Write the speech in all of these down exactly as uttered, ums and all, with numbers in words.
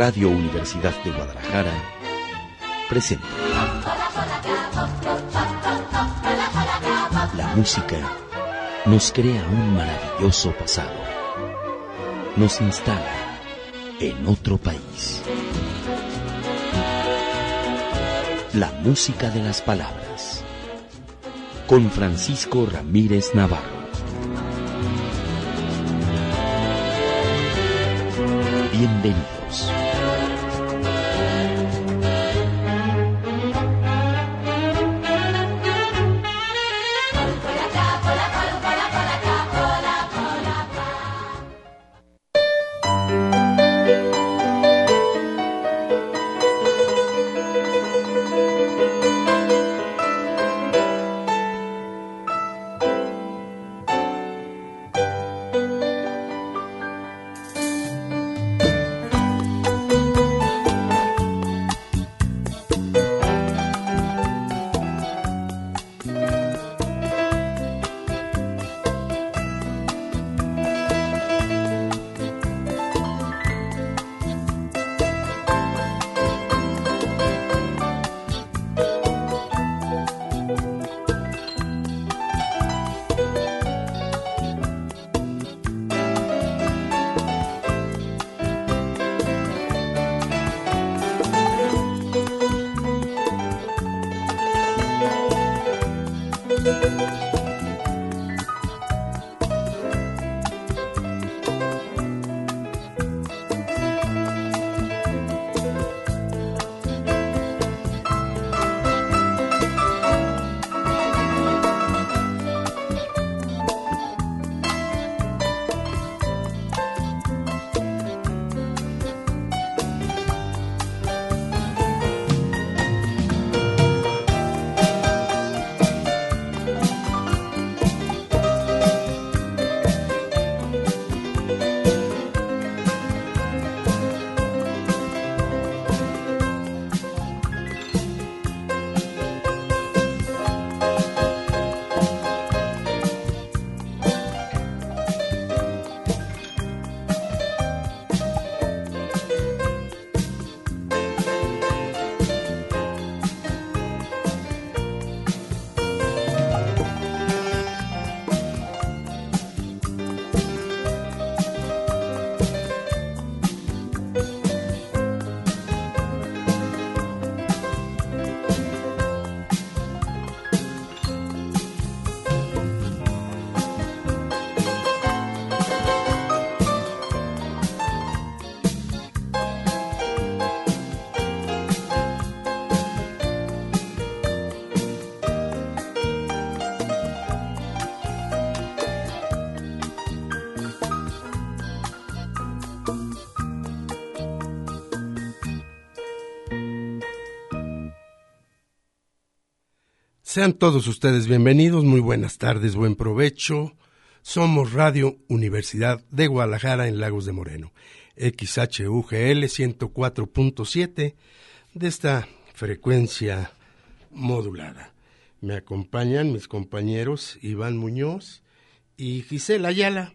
Radio Universidad de Guadalajara presenta la música nos crea un maravilloso pasado, nos instala en otro país. La música de las palabras, con Francisco Ramírez Navarro. Bienvenidos. Sean todos ustedes bienvenidos, muy buenas tardes, buen provecho. Somos Radio Universidad de Guadalajara en Lagos de Moreno, X H U G L ciento cuatro punto siete de esta frecuencia modulada. Me acompañan mis compañeros Iván Muñoz y Gisela Ayala,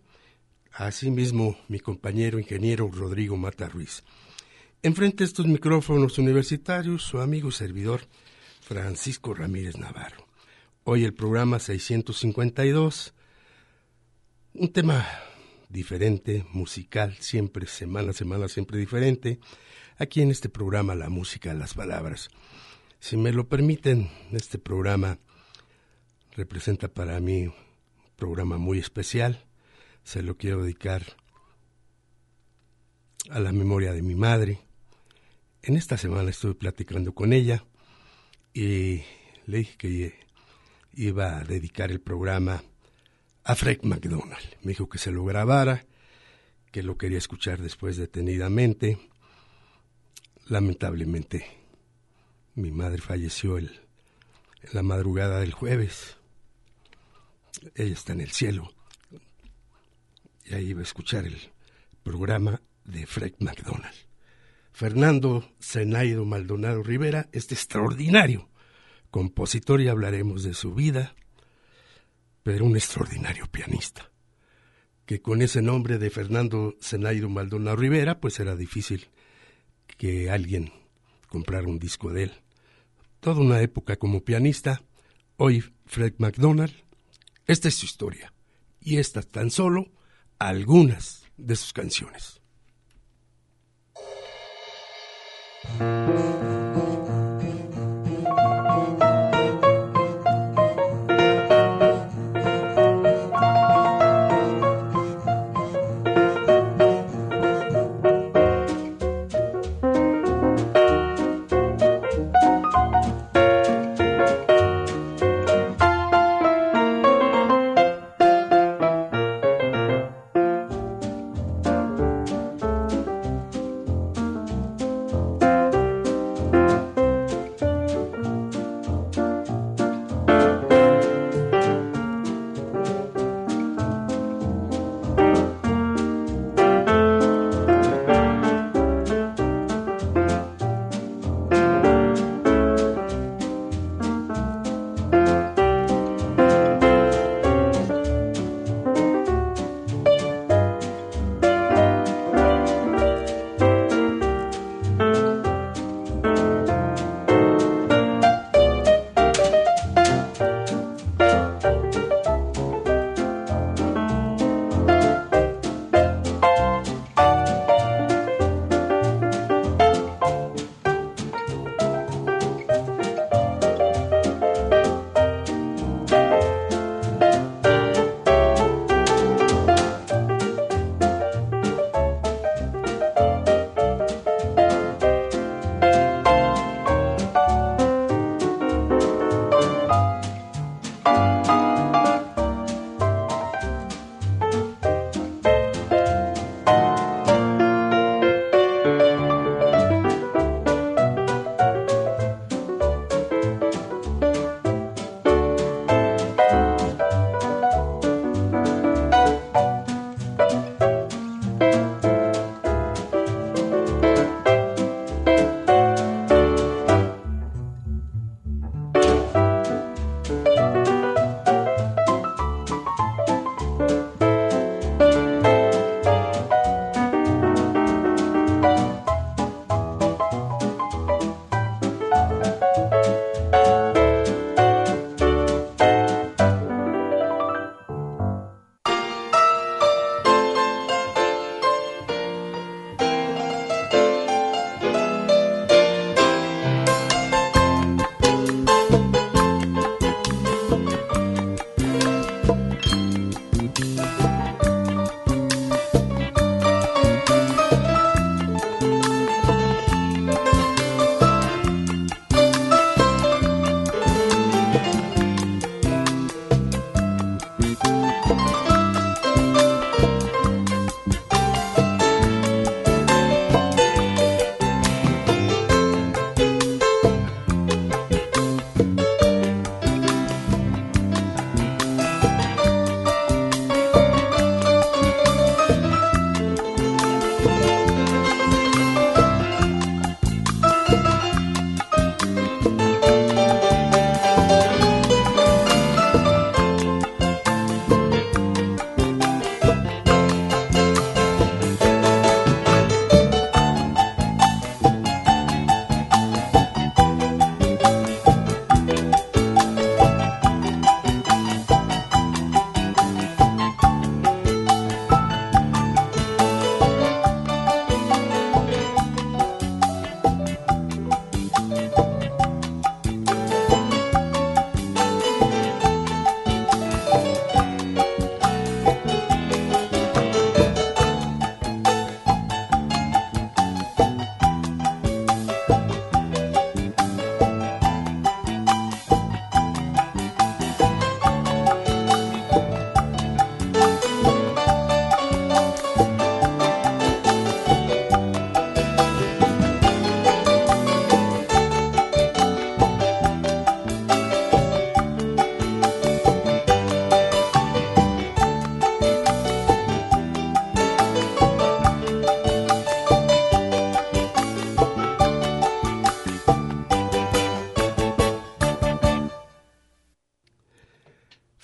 asimismo mi compañero ingeniero Rodrigo Mata Ruiz. Enfrente de estos micrófonos universitarios, su amigo y servidor Francisco Ramírez Navarro. Hoy el programa seiscientos cincuenta y dos, un tema diferente, musical, siempre, semana a semana, siempre diferente. Aquí en este programa, la música de las palabras. Si me lo permiten, este programa representa para mí un programa muy especial. Se lo quiero dedicar a la memoria de mi madre. En esta semana estuve platicando con ella y le dije que iba a dedicar el programa a Fred MacDonald. Me dijo que se lo grabara, que lo quería escuchar después detenidamente. Lamentablemente, mi madre falleció el, en la madrugada del jueves. Ella está en el cielo. Y ahí iba a escuchar el programa de Fred MacDonald. Fernando Zenaido Maldonado Rivera, este extraordinario compositor, y hablaremos de su vida, pero un extraordinario pianista, que con ese nombre de Fernando Zenaido Maldonado Rivera, pues era difícil que alguien comprara un disco de él. Toda una época como pianista. Hoy Fred McDonald. Esta es su historia. Y estas tan solo algunas de sus canciones.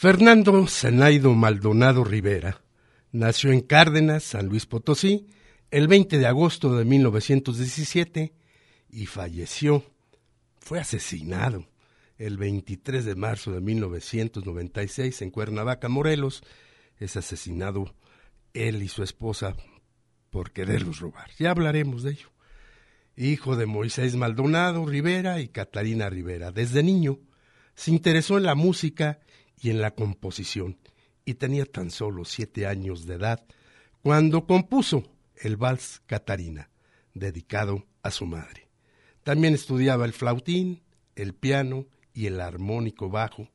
Fernando Zenaido Maldonado Rivera nació en Cárdenas, San Luis Potosí, el veinte de agosto de mil novecientos diecisiete y falleció, fue asesinado el veintitrés de marzo de mil novecientos noventa y seis en Cuernavaca, Morelos. Es asesinado él y su esposa por quererlos robar. Ya hablaremos de ello. Hijo de Moisés Maldonado Rivera y Catalina Rivera. Desde niño se interesó en la música y en la composición y tenía tan solo siete años de edad cuando compuso el vals Catarina, dedicado a su madre. También estudiaba el flautín, el piano y el armónico bajo.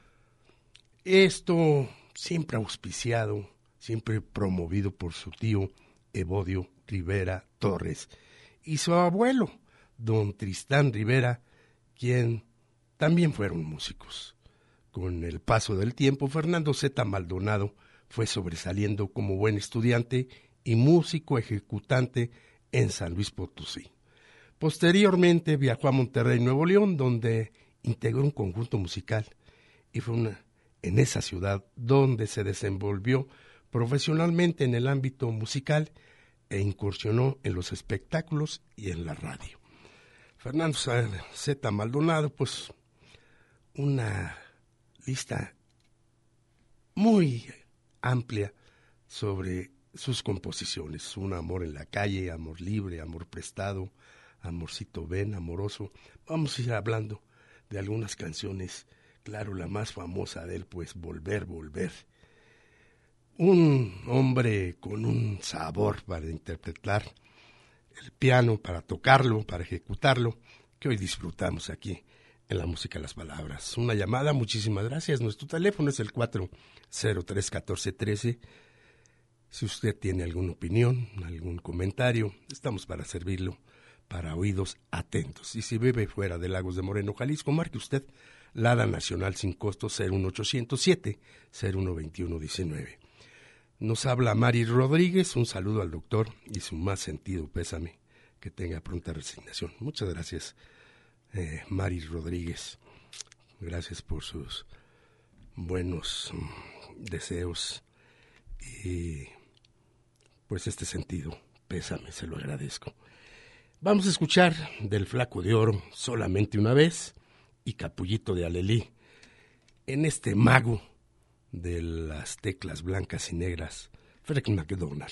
Esto siempre auspiciado, siempre promovido por su tío Evodio Rivera Torres y su abuelo, don Tristán Rivera, quien también fueron músicos. Con el paso del tiempo, Fernando Zeta Maldonado fue sobresaliendo como buen estudiante y músico ejecutante en San Luis Potosí. Posteriormente viajó a Monterrey, Nuevo León, donde integró un conjunto musical y fue una, en esa ciudad donde se desenvolvió profesionalmente en el ámbito musical e incursionó en los espectáculos y en la radio. Fernando Zeta Maldonado, pues una lista muy amplia sobre sus composiciones: Un amor en la calle, Amor libre, Amor prestado, Amorcito ven, Amoroso. Vamos a ir hablando de algunas canciones. Claro, la más famosa de él, pues Volver, Volver. Un hombre con un sabor para interpretar el piano, para tocarlo, para ejecutarlo, que hoy disfrutamos aquí en la música de las palabras. Una llamada, muchísimas gracias. Nuestro teléfono es el cuatro cero tres, uno cuatro uno tres. Si usted tiene alguna opinión, algún comentario, estamos para servirlo, para oídos atentos. Y si vive fuera de Lagos de Moreno, Jalisco, marque usted Lada Nacional sin costo cero uno ochocientos siete, cero uno veintiuno diecinueve. Nos habla Mari Rodríguez. Un saludo al doctor y su más sentido pésame. Que tenga pronta resignación. Muchas gracias, eh, Mari Rodríguez. Gracias por sus buenos um, deseos y pues este sentido pésame, se lo agradezco. Vamos a escuchar del Flaco de Oro Solamente una vez y Capullito de Alelí en este mago de las teclas blancas y negras, Frank McDonald.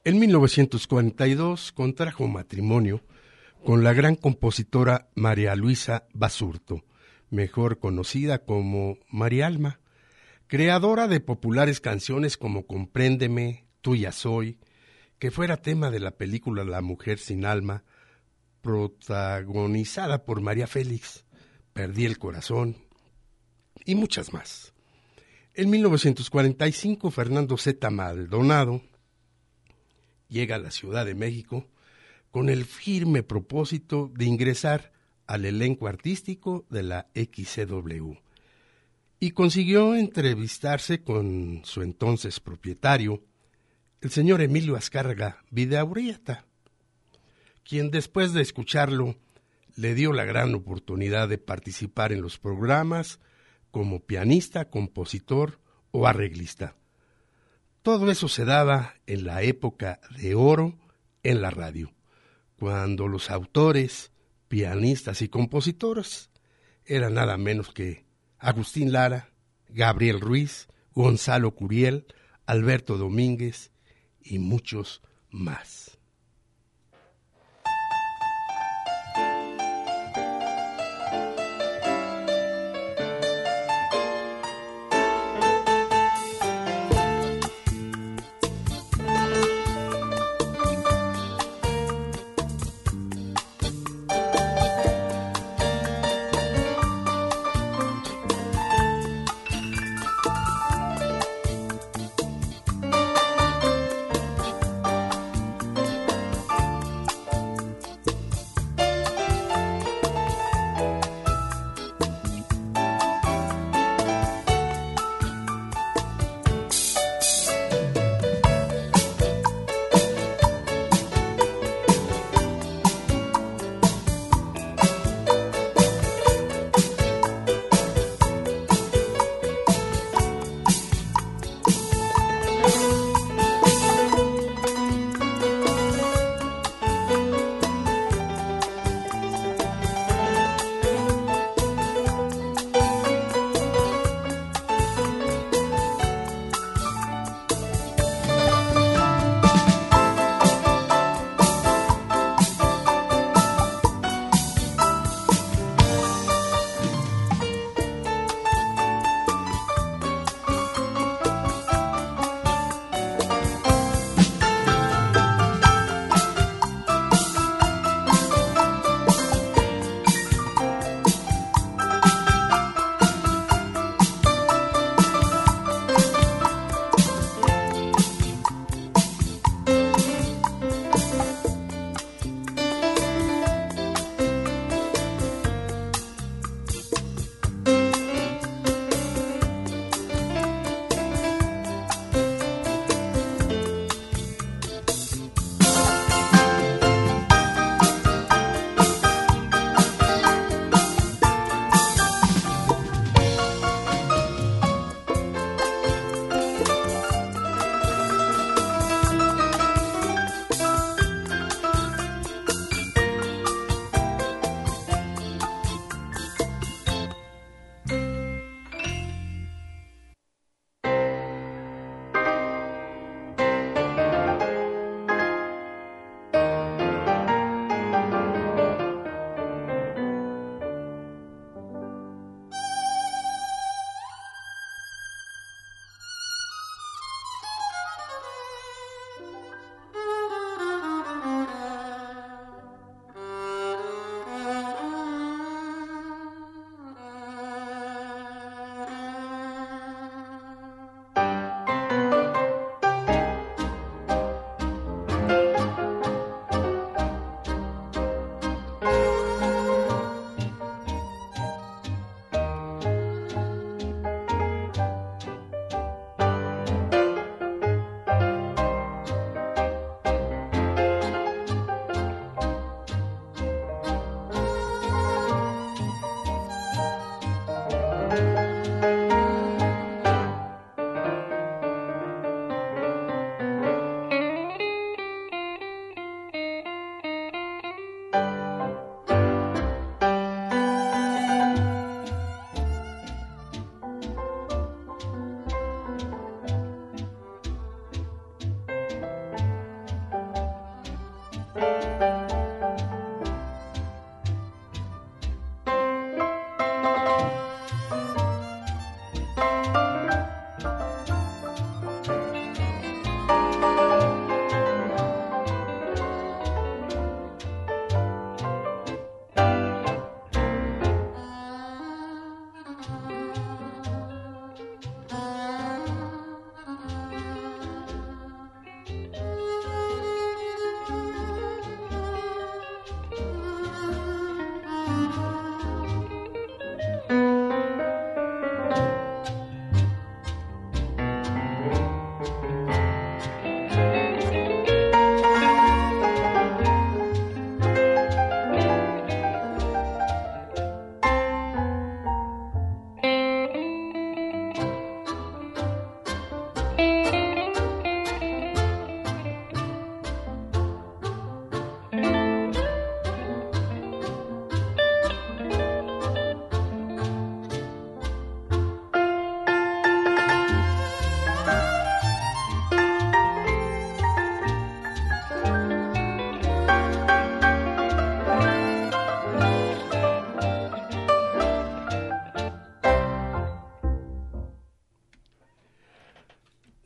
En mil novecientos cuarenta y dos contrajo matrimonio con la gran compositora María Luisa Basurto, mejor conocida como María Alma, creadora de populares canciones como Compréndeme, Tuya Soy, que fuera tema de la película La Mujer sin Alma, protagonizada por María Félix, Perdí el Corazón, y muchas más. En mil novecientos cuarenta y cinco, Fernando Zeta Maldonado llega a la Ciudad de México con el firme propósito de ingresar al elenco artístico de la X C W y consiguió entrevistarse con su entonces propietario, el señor Emilio Azcárraga Vidaurrieta, quien después de escucharlo le dio la gran oportunidad de participar en los programas como pianista, compositor o arreglista. Todo eso se daba en la época de oro en la radio, cuando los autores, pianistas y compositores eran nada menos que Agustín Lara, Gabriel Ruiz, Gonzalo Curiel, Alberto Domínguez y muchos más.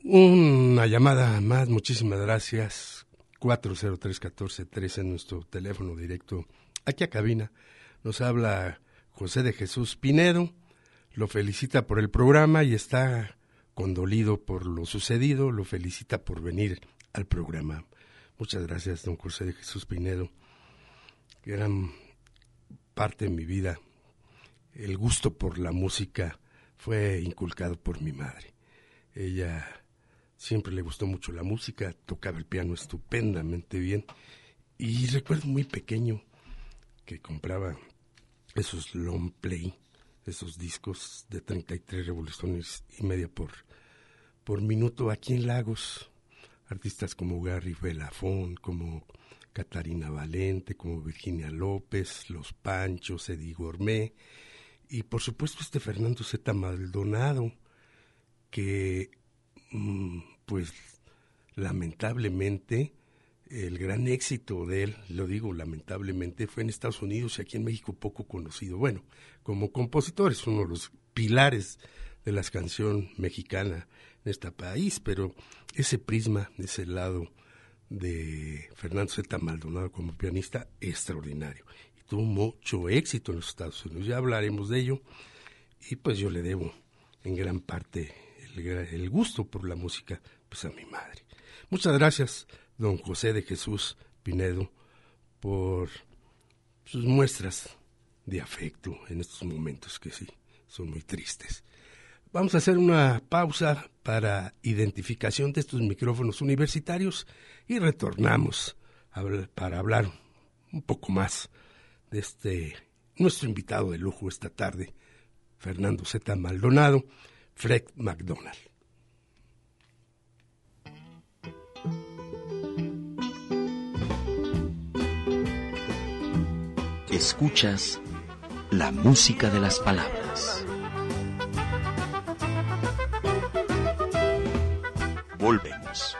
Una llamada más, muchísimas gracias. cuatro cero tres, uno cuatro uno tres en nuestro teléfono directo aquí a cabina. Nos habla José de Jesús Pinedo, lo felicita por el programa y está condolido por lo sucedido, lo felicita por venir al programa. Muchas gracias, don José de Jesús Pinedo. Gran parte de mi vida, el gusto por la música fue inculcado por mi madre. Ella siempre le gustó mucho la música, tocaba el piano estupendamente bien y recuerdo muy pequeño que compraba esos long play, esos discos de treinta y tres revoluciones y media por, por minuto aquí en Lagos. Artistas como Gary Belafonte, como Catarina Valente, como Virginia López, Los Panchos, Eddie Gourmet y por supuesto este Fernando Zeta Maldonado, que pues lamentablemente el gran éxito de él, lo digo lamentablemente, fue en Estados Unidos y aquí en México poco conocido. Bueno, como compositor es uno de los pilares de la canción mexicana en este país, pero ese prisma, ese lado de Fernando Zeta Maldonado como pianista, extraordinario. Y tuvo mucho éxito en los Estados Unidos, ya hablaremos de ello, y pues yo le debo en gran parte el, el gusto por la música pues a mi madre. Muchas gracias, don José de Jesús Pinedo, por sus muestras de afecto en estos momentos que sí, son muy tristes. Vamos a hacer una pausa para identificación de estos micrófonos universitarios y retornamos a hablar, para hablar un poco más de este nuestro invitado de lujo esta tarde, Fernando Zeta Maldonado, Fred MacDonald. Escuchas la música de las palabras. Volvemos.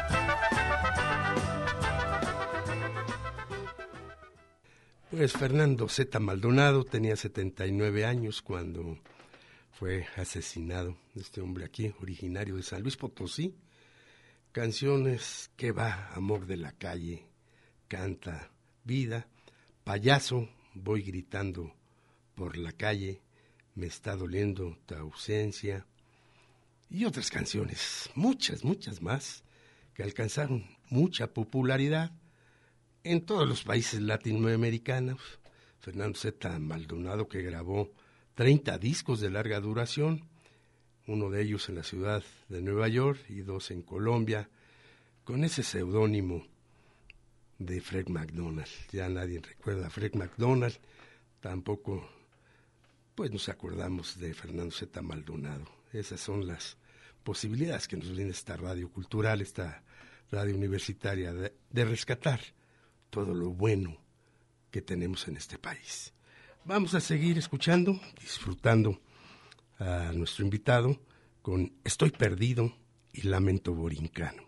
Pues Fernando Zeta Maldonado tenía setenta y nueve años cuando fue asesinado. Este hombre aquí, originario de San Luis Potosí. Canciones que va, amor de la calle, canta vida, payaso, voy gritando por la calle, me está doliendo tu ausencia, y otras canciones, muchas, muchas más, que alcanzaron mucha popularidad en todos los países latinoamericanos. Fernando Zeta Maldonado, que grabó treinta discos de larga duración, uno de ellos en la ciudad de Nueva York y dos en Colombia, con ese seudónimo de Fred MacDonald. Ya nadie recuerda a Fred MacDonald, tampoco pues nos acordamos de Fernando Zeta Maldonado. Esas son las posibilidades que nos brinda esta radio cultural, esta radio universitaria, de, de rescatar todo lo bueno que tenemos en este país. Vamos a seguir escuchando, disfrutando a nuestro invitado con Estoy Perdido y Lamento Borincano.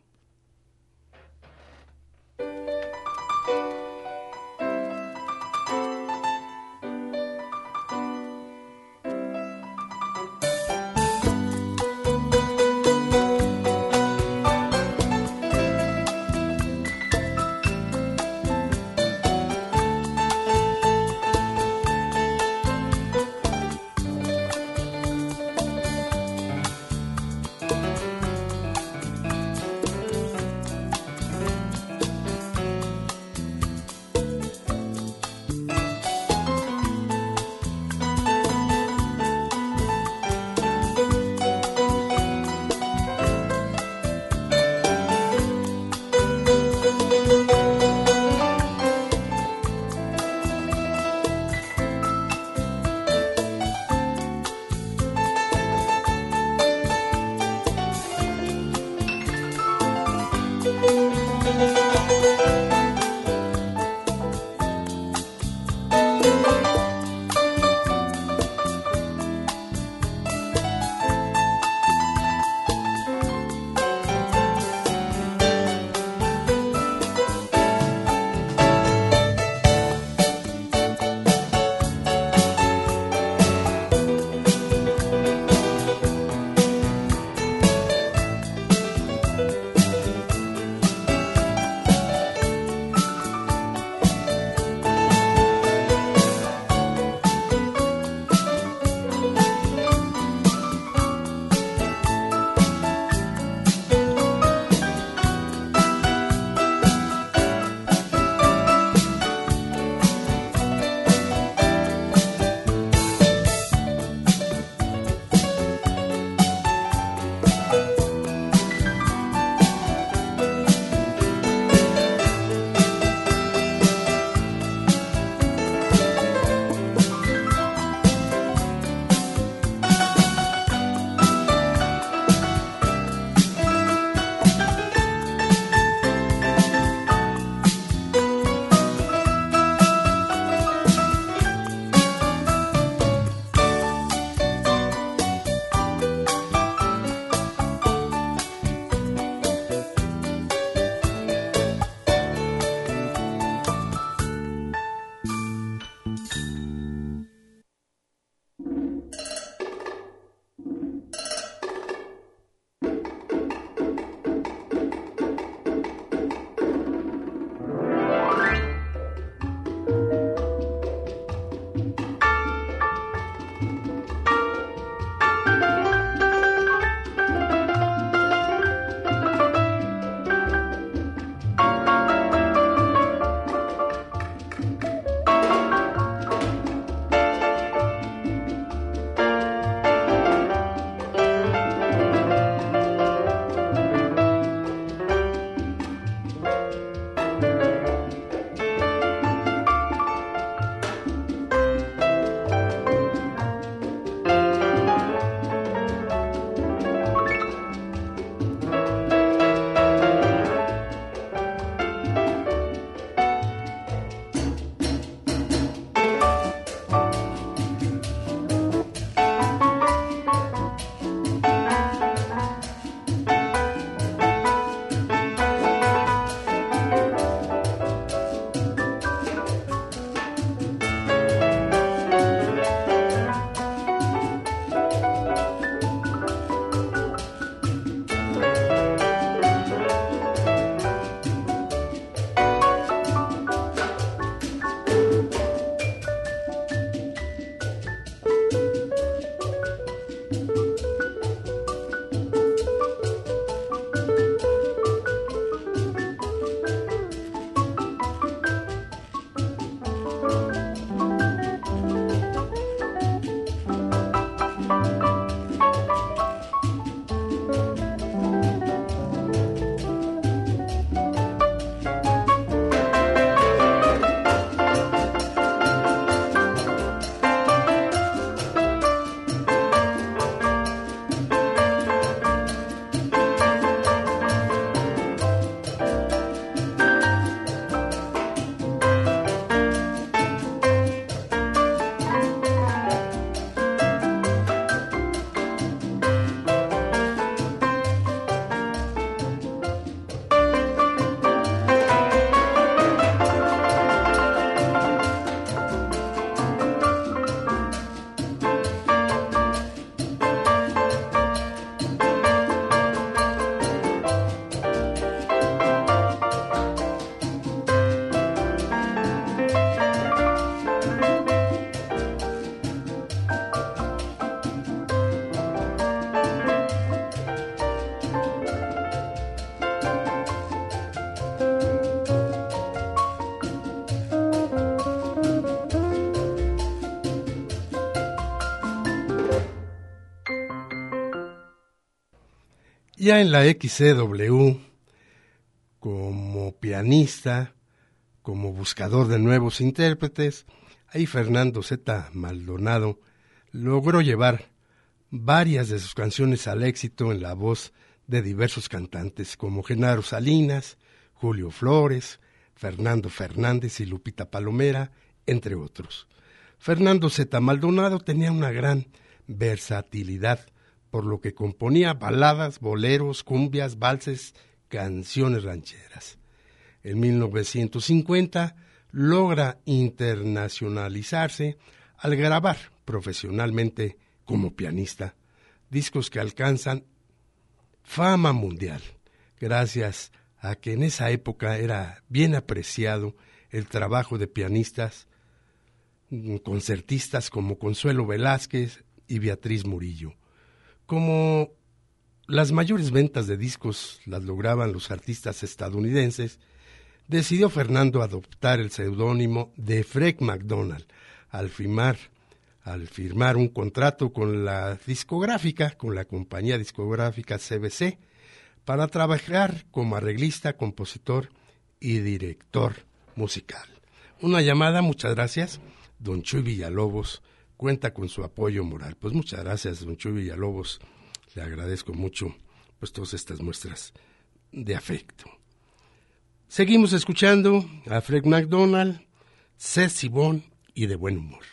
Ya en la X C W, como pianista, como buscador de nuevos intérpretes, ahí Fernando Zeta Maldonado logró llevar varias de sus canciones al éxito en la voz de diversos cantantes como Genaro Salinas, Julio Flores, Fernando Fernández y Lupita Palomera, entre otros. Fernando Zeta Maldonado tenía una gran versatilidad, por lo que componía baladas, boleros, cumbias, valses, canciones rancheras. En mil novecientos cincuenta logra internacionalizarse al grabar profesionalmente como pianista, discos que alcanzan fama mundial, gracias a que en esa época era bien apreciado el trabajo de pianistas, concertistas como Consuelo Velázquez y Beatriz Murillo. Como las mayores ventas de discos las lograban los artistas estadounidenses, decidió Fernando adoptar el seudónimo de Fred MacDonald al firmar, al firmar un contrato con la discográfica, con la compañía discográfica C B C, para trabajar como arreglista, compositor y director musical. Una llamada, muchas gracias. Don Chuy Villalobos cuenta con su apoyo moral. Pues muchas gracias, don Chuy Villalobos. Le agradezco mucho pues todas estas muestras de afecto. Seguimos escuchando a Fred MacDonald, sesibón y de buen humor.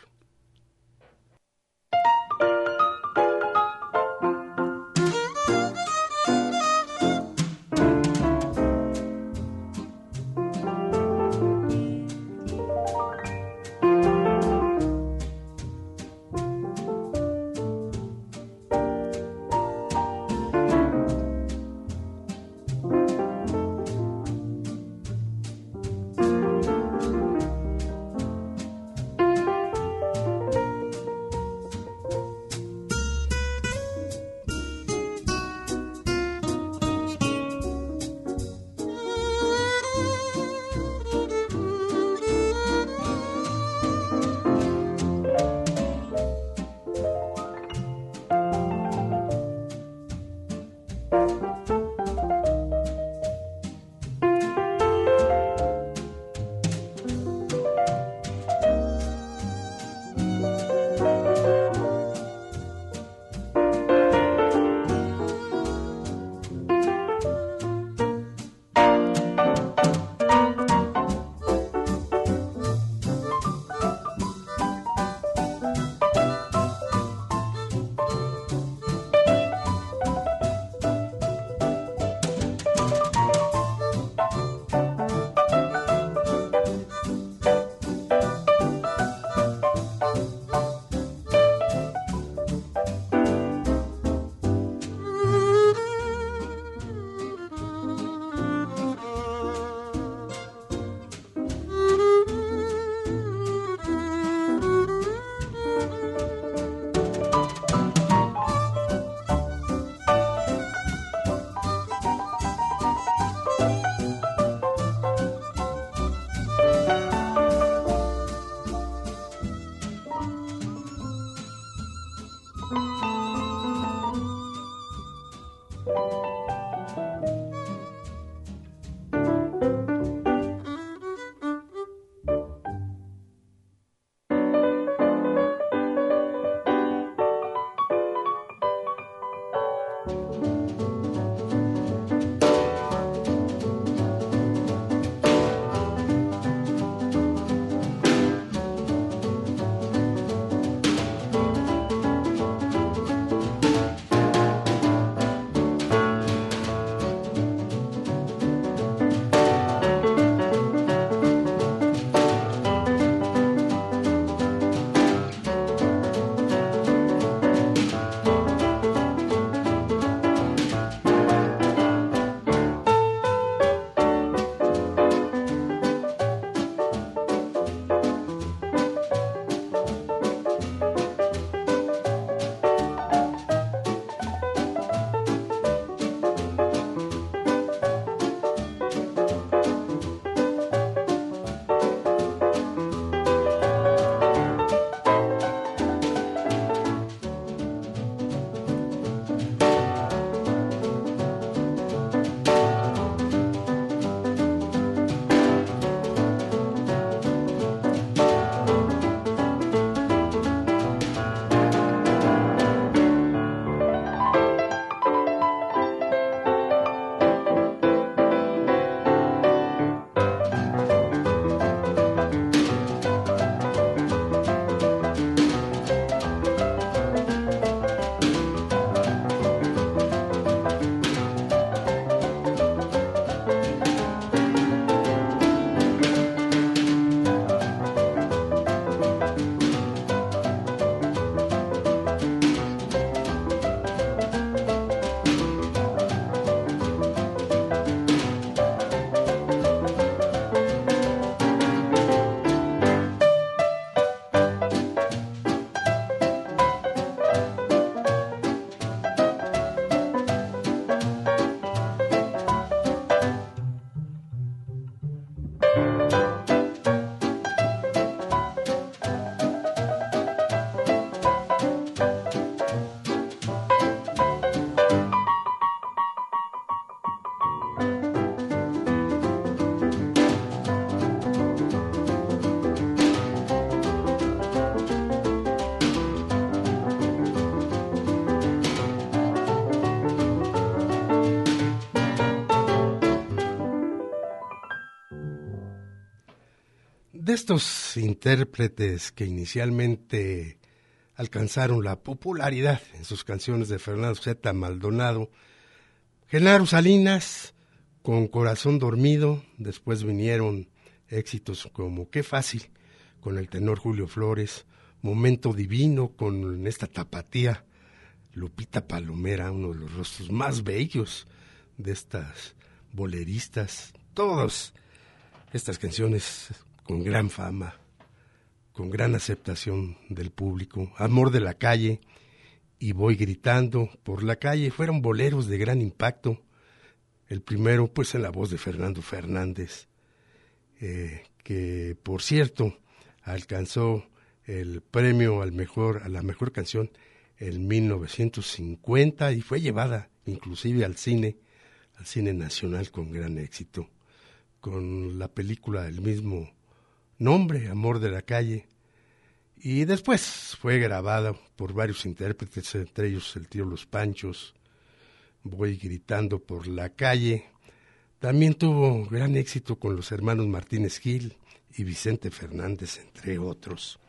de estos intérpretes que inicialmente alcanzaron la popularidad en sus canciones de Fernando Zeta Maldonado, Genaro Salinas con Corazón Dormido, después vinieron éxitos como Qué Fácil con el tenor Julio Flores, Momento Divino con esta tapatía Lupita Palomera, uno de los rostros más bellos de estas boleristas, todas estas canciones con gran fama, con gran aceptación del público, Amor de la Calle y Voy Gritando por la Calle, fueron boleros de gran impacto. El primero, pues, en la voz de Fernando Fernández, eh, que, por cierto, alcanzó el premio al mejor, a la mejor canción en mil novecientos cincuenta y fue llevada inclusive al cine, al cine nacional con gran éxito, con la película del mismo nombre, Amor de la Calle, y después fue grabada por varios intérpretes, entre ellos el trío Los Panchos, Voy Gritando por la Calle. También tuvo gran éxito con los hermanos Martínez Gil y Vicente Fernández, entre otros.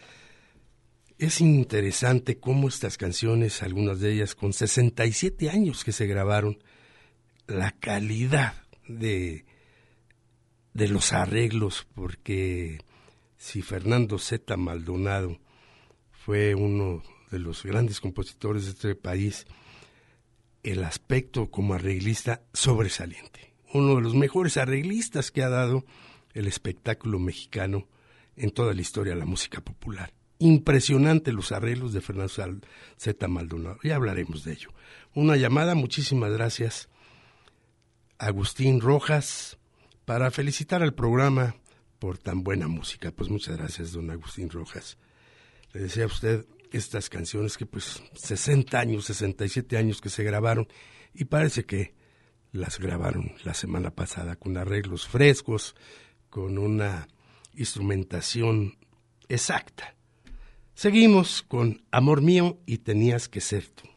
Es interesante cómo estas canciones, algunas de ellas con sesenta y siete años que se grabaron, la calidad de, de los arreglos, porque si Fernando Zeta Maldonado fue uno de los grandes compositores de este país, el aspecto como arreglista sobresaliente, uno de los mejores arreglistas que ha dado el espectáculo mexicano en toda la historia de la música popular. Impresionante los arreglos de Fernando Zeta Maldonado, ya hablaremos de ello. Una llamada, muchísimas gracias, Agustín Rojas, para felicitar al programa por tan buena música. Pues muchas gracias, don Agustín Rojas. Le decía a usted estas canciones que pues sesenta años, sesenta y siete años que se grabaron, y parece que las grabaron la semana pasada con arreglos frescos, con una instrumentación exacta. Seguimos con Amor Mío y Tenías que Ser Tú.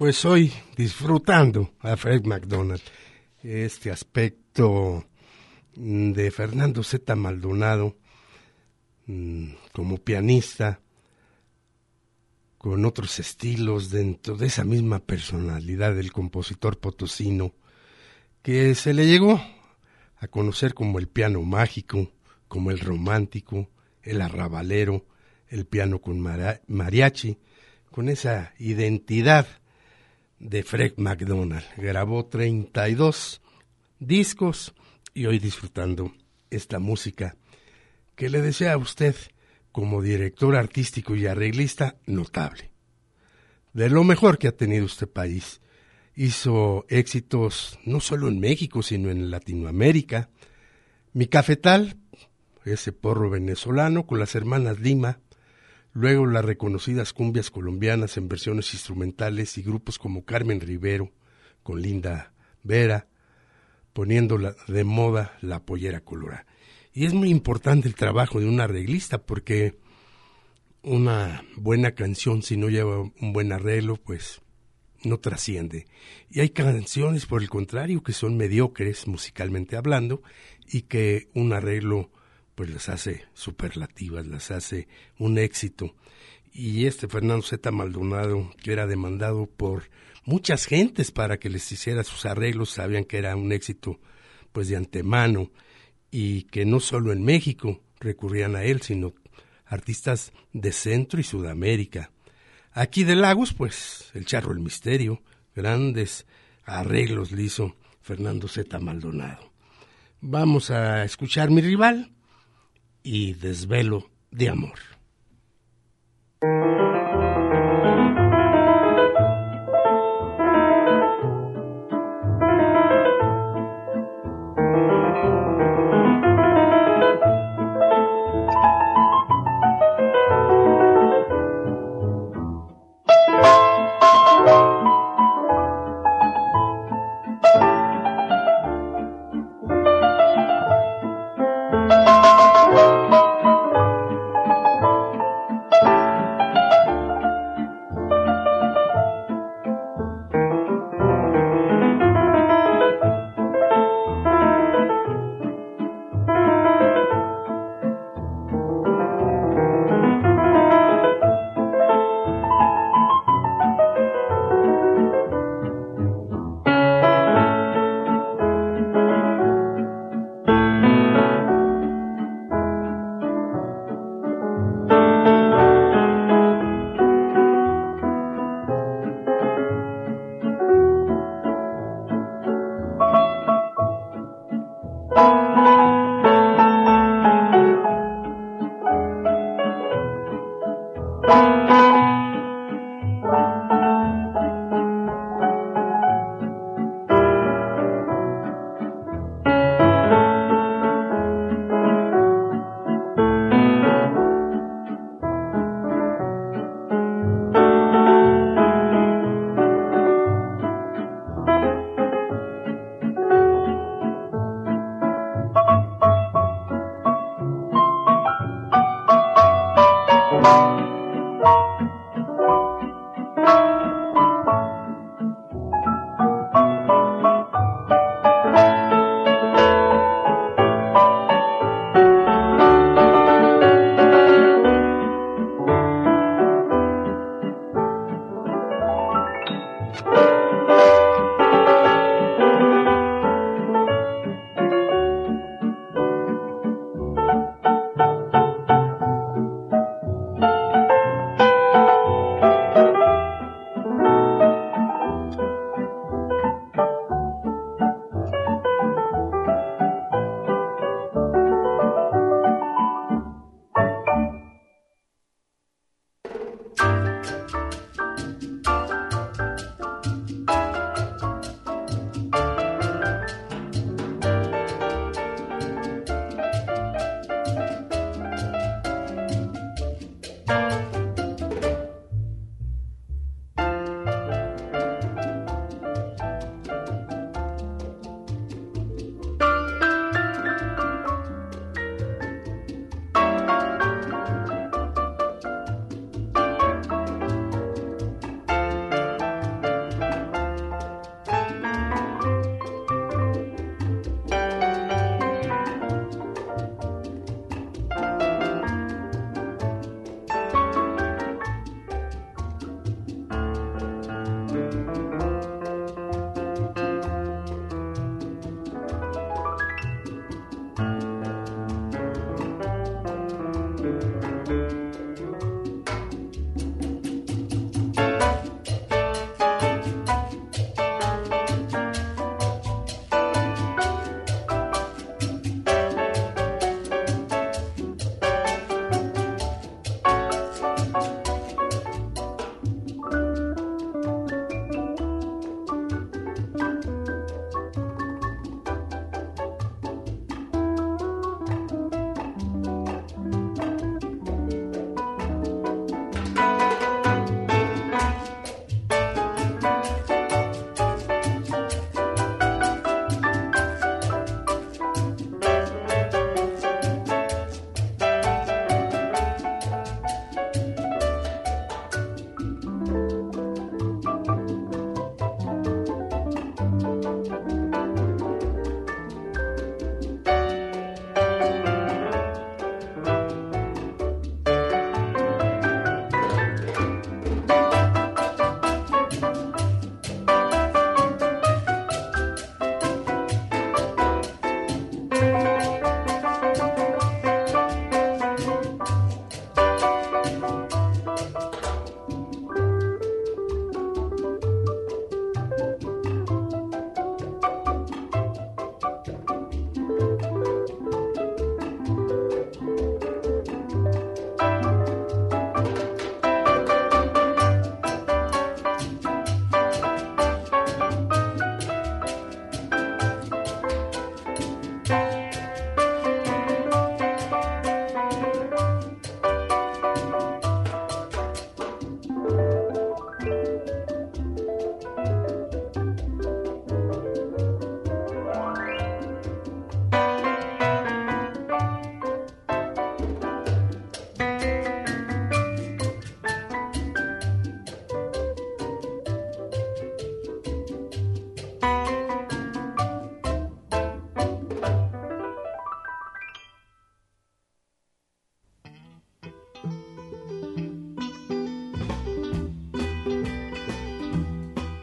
pues hoy disfrutando a Fred MacDonald, este aspecto de Fernando Zeta Maldonado como pianista, con otros estilos dentro de esa misma personalidad del compositor potosino, que se le llegó a conocer como el piano mágico, como el romántico, el arrabalero, el piano con mariachi, con esa identidad de Fred MacDonald. Grabó treinta y dos discos y hoy disfrutando esta música que le desea a usted como director artístico y arreglista notable. De lo mejor que ha tenido este país. Hizo éxitos no solo en México, sino en Latinoamérica. Mi Cafetal, ese porro venezolano, con las hermanas Lima, luego las reconocidas cumbias colombianas en versiones instrumentales y grupos como Carmen Rivero, con Linda Vera, poniendo de moda la pollera colorada. Y es muy importante el trabajo de un arreglista, porque una buena canción, si no lleva un buen arreglo, pues no trasciende. Y hay canciones, por el contrario, que son mediocres musicalmente hablando y que un arreglo pues las hace superlativas, las hace un éxito. Y este Fernando Zeta Maldonado, que era demandado por muchas gentes para que les hiciera sus arreglos, sabían que era un éxito pues de antemano, y que no solo en México recurrían a él, sino artistas de Centro y Sudamérica. Aquí de Lagos, pues, el Charro el Misterio, grandes arreglos le hizo Fernando Zeta Maldonado. Vamos a escuchar Mi Rival y Desvelo de Amor.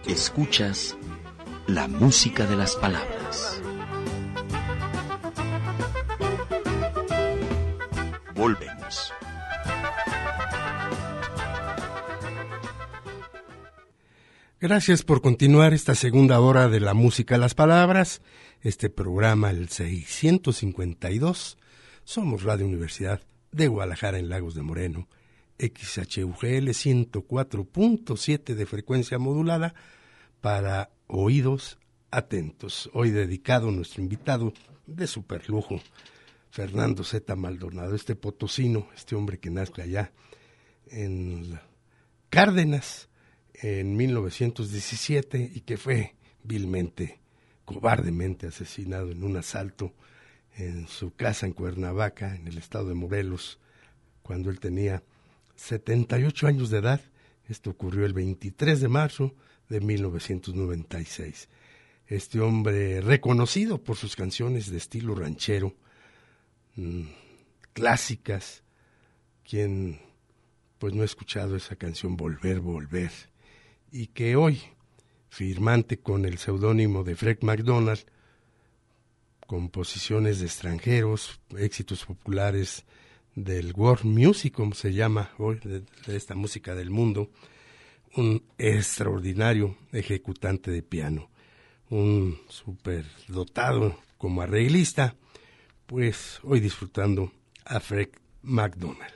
Escuchas la música de las palabras. Volvemos. Gracias por continuar esta segunda hora de la música de las palabras, este programa el seiscientos cincuenta y dos. Somos Radio Universidad de Guadalajara en Lagos de Moreno, X H U G L ciento cuatro punto siete de frecuencia modulada para oídos atentos. Hoy dedicado a nuestro invitado de superlujo, Fernando Zeta Maldonado, este potosino, este hombre que nace allá en Cárdenas en mil novecientos diecisiete y que fue vilmente, cobardemente asesinado en un asalto en su casa en Cuernavaca, en el estado de Morelos, cuando él tenía setenta y ocho años de edad. Esto ocurrió el veintitrés de marzo de mil novecientos noventa y seis. Este hombre reconocido por sus canciones de estilo ranchero, mmm, clásicas, quien pues no ha escuchado esa canción Volver, Volver, y que hoy, firmante con el seudónimo de Fred MacDonald, composiciones de extranjeros, éxitos populares del world music, como se llama hoy, de, de esta música del mundo, un extraordinario ejecutante de piano, un superdotado como arreglista, pues hoy disfrutando a Fred MacDonald.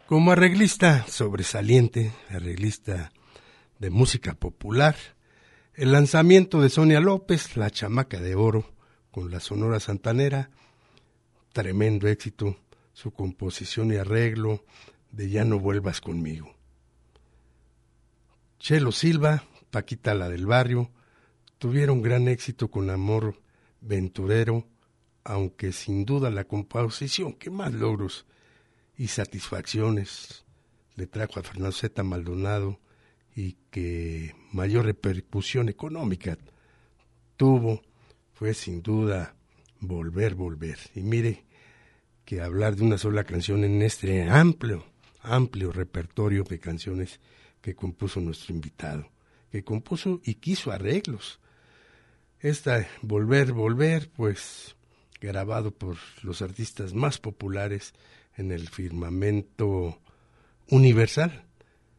Como arreglista sobresaliente, arreglista de música popular, el lanzamiento de Sonia López, La Chamaca de Oro, con la Sonora Santanera, tremendo éxito, su composición y arreglo de Ya no vuelvas conmigo. Chelo Silva, Paquita la del Barrio, tuvieron gran éxito con Amor Venturero, aunque sin duda la composición que más logros y satisfacciones le trajo a Fernando Zeta Maldonado y que mayor repercusión económica tuvo fue sin duda Volver, Volver. Y mire que hablar de una sola canción en este amplio, amplio repertorio de canciones que compuso nuestro invitado, que compuso y quiso arreglos. Esta Volver, Volver, pues grabado por los artistas más populares en el firmamento universal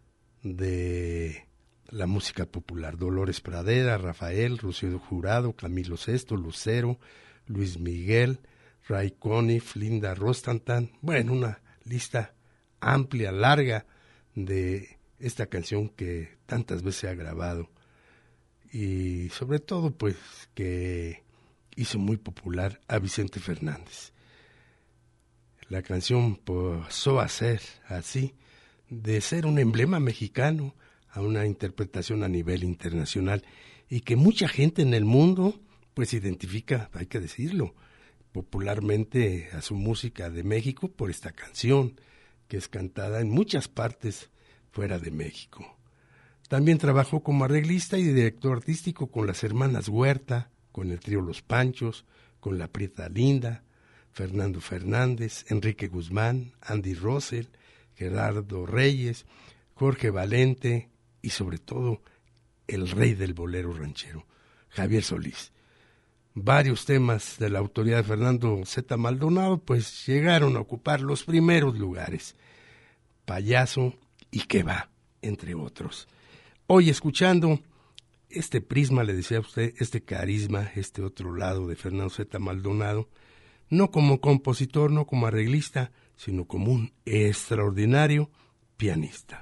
de la música popular. Dolores Pradera, Rafael, Rocío Jurado, Camilo Sesto, Lucero, Luis Miguel, Ray Conniff, Linda Rostantan. Bueno, una lista amplia, larga de esta canción que tantas veces se ha grabado y sobre todo pues que hizo muy popular a Vicente Fernández. La canción pasó a ser así, de ser un emblema mexicano a una interpretación a nivel internacional y que mucha gente en el mundo pues identifica, hay que decirlo, popularmente a su música de México por esta canción que es cantada en muchas partes fuera de México. También trabajó como arreglista y director artístico con las hermanas Huerta, con el trío Los Panchos, con la Prieta Linda, Fernando Fernández, Enrique Guzmán, Andy Russell, Gerardo Reyes, Jorge Valente y sobre todo el rey del bolero ranchero, Javier Solís. Varios temas de la autoría de Fernando Zeta Maldonado pues llegaron a ocupar los primeros lugares. Payaso y Que va, entre otros. Hoy escuchando este prisma, le decía a usted, este carisma, este otro lado de Fernando Zeta Maldonado, no como compositor, no como arreglista, sino como un extraordinario pianista.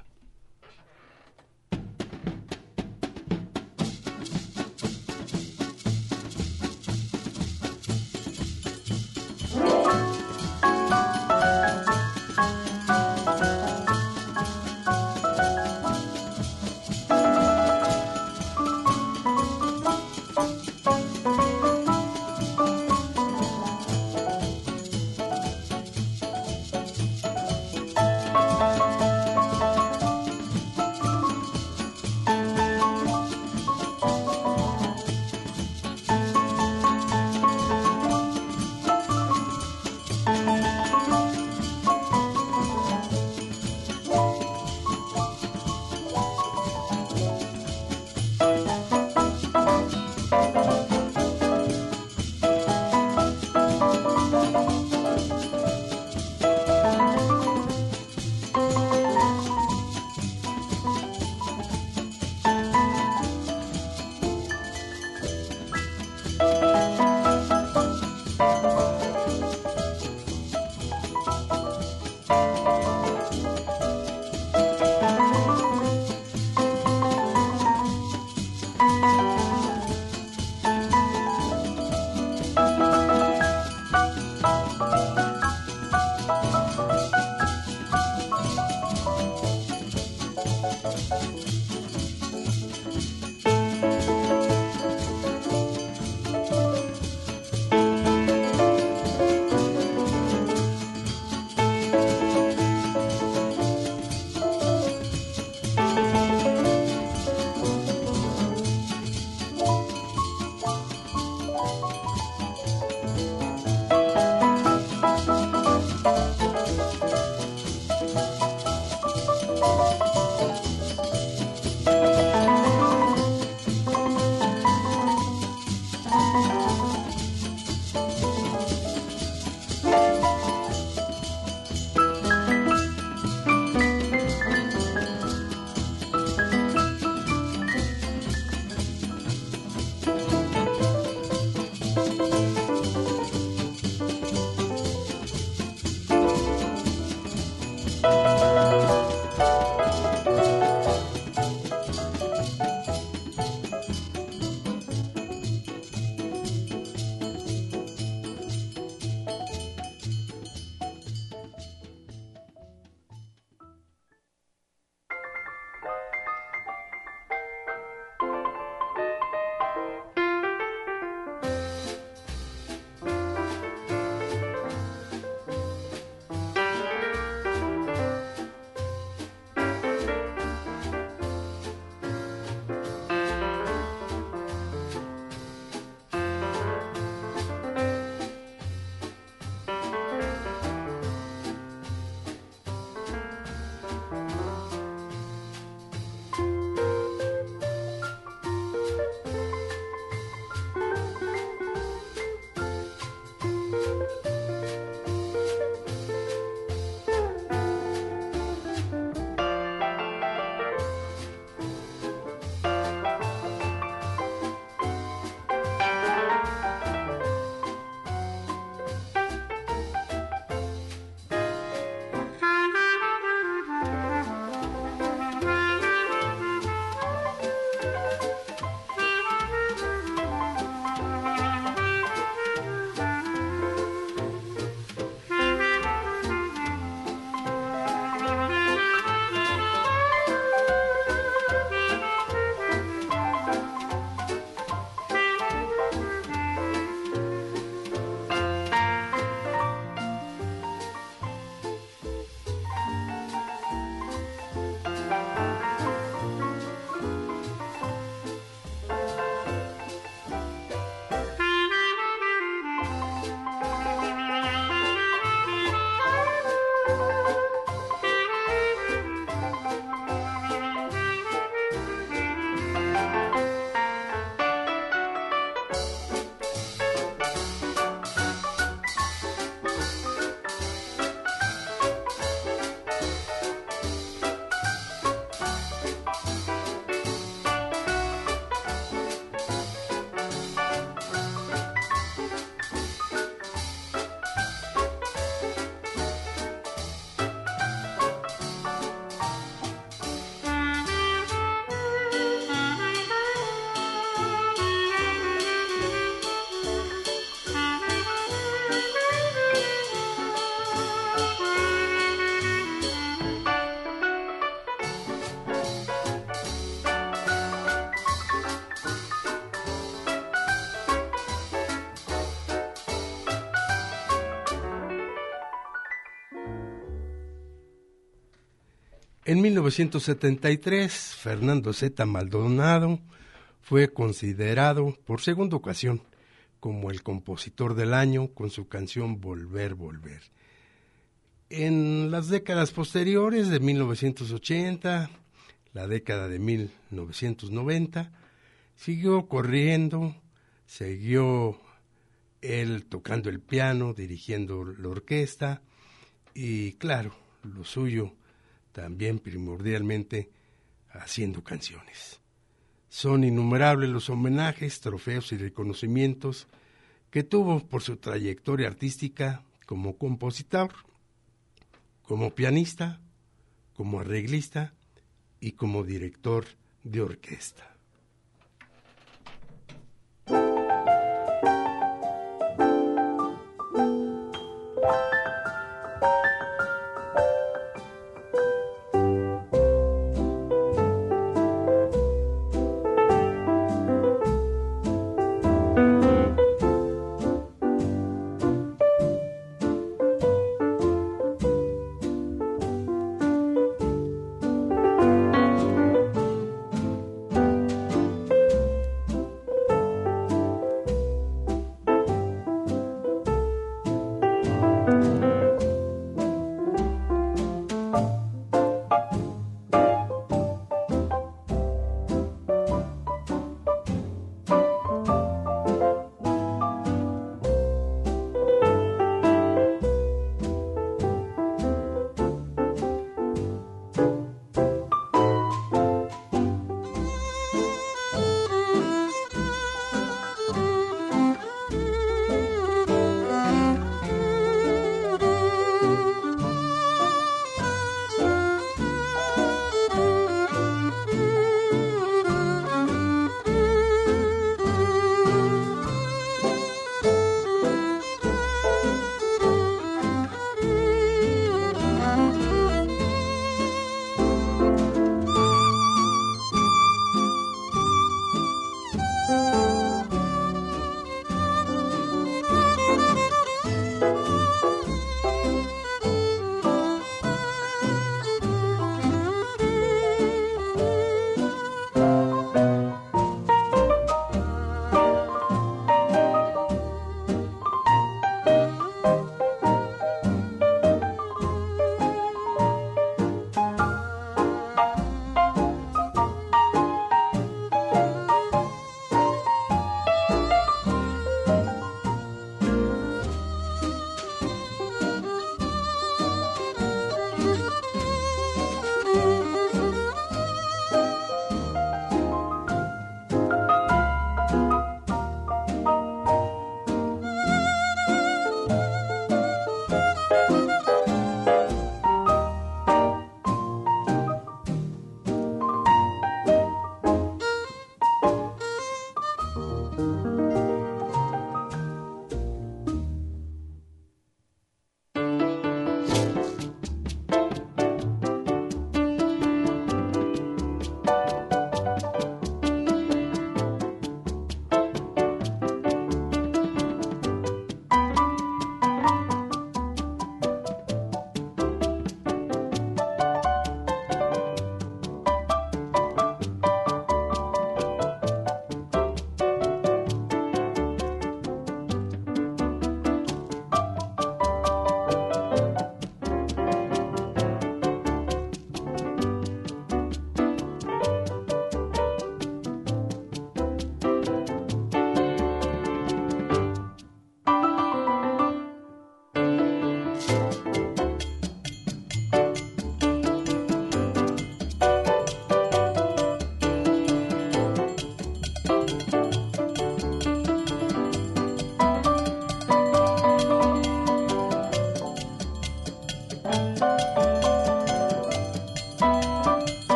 En mil novecientos setenta y tres, Fernando Zeta Maldonado fue considerado por segunda ocasión como el compositor del año con su canción Volver, Volver. En las décadas posteriores, de mil novecientos ochenta, la década de mil novecientos noventa, siguió corriendo, siguió él tocando el piano, dirigiendo la orquesta y, claro, lo suyo también primordialmente haciendo canciones. Son innumerables los homenajes, trofeos y reconocimientos que tuvo por su trayectoria artística como compositor, como pianista, como arreglista y como director de orquesta.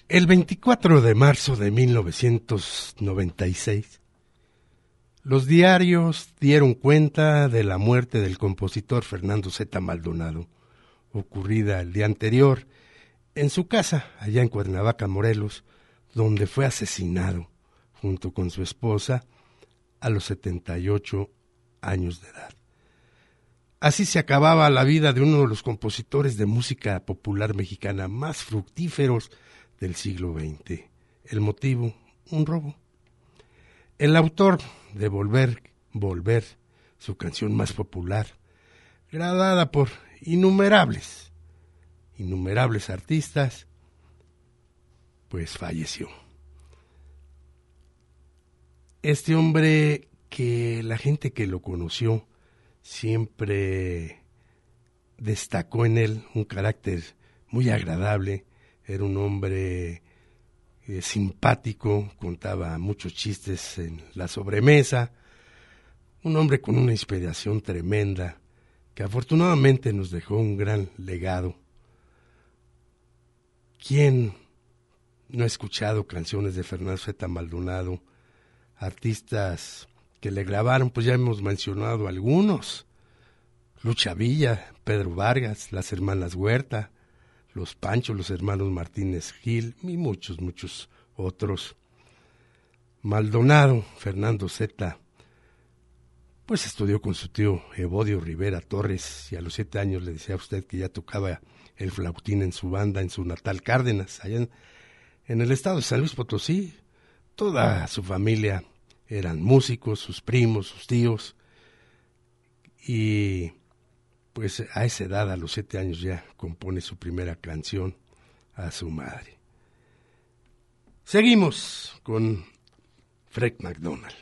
El veinticuatro de marzo de mil novecientos noventa y seis, los diarios dieron cuenta de la muerte del compositor Fernando Zeta Maldonado, ocurrida el día anterior en su casa, allá en Cuernavaca, Morelos, donde fue asesinado junto con su esposa a los setenta y ocho años de edad. Así se acababa la vida de uno de los compositores de música popular mexicana más fructíferos del siglo veinte. El motivo, un robo. El autor de Volver, Volver, su canción más popular, grabada por innumerables, innumerables artistas, pues falleció. Este hombre que la gente que lo conoció siempre destacó en él un carácter muy agradable. Era un hombre eh, simpático, contaba muchos chistes en la sobremesa, un hombre con una inspiración tremenda, que afortunadamente nos dejó un gran legado. ¿Quién no ha escuchado canciones de Fernando Zeta Maldonado? Artistas que le grabaron, pues ya hemos mencionado algunos: Lucha Villa, Pedro Vargas, las hermanas Huerta, los Panchos, los hermanos Martínez Gil y muchos, muchos otros. Maldonado, Fernando Zeta, pues estudió con su tío Evodio Rivera Torres, y a los siete años le decía a usted que ya tocaba el flautín en su banda en su natal Cárdenas, allá en, en el estado de San Luis Potosí. Toda su familia eran músicos, sus primos, sus tíos, y pues a esa edad, a los siete años, ya compone su primera canción a su madre. Seguimos con Fred MacDonald.